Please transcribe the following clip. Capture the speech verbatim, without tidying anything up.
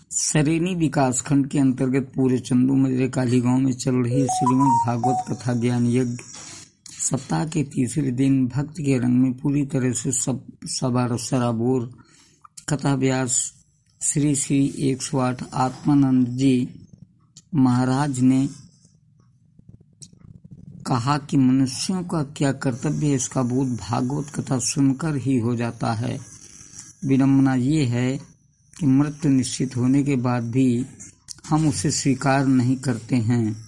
सरेनी विकासखंड के अंतर्गत पूरे चंदू मजरे काली गांव में चल रही श्रीमद् भागवत कथा ज्ञान यज्ञ सप्ताह के तीसरे दिन भक्ति के रंग में पूरी तरह से सब सबार सराबोर। कथा व्यास श्री श्री एक सौ आठ आत्मानंद जी महाराज ने कहा कि मनुष्यों का क्या कर्तव्य है, इसका बोध भागवत कथा सुनकर ही हो जाता है। विडंबना ये है कि मृत्यु निश्चित होने के बाद भी हम उसे स्वीकार नहीं करते हैं।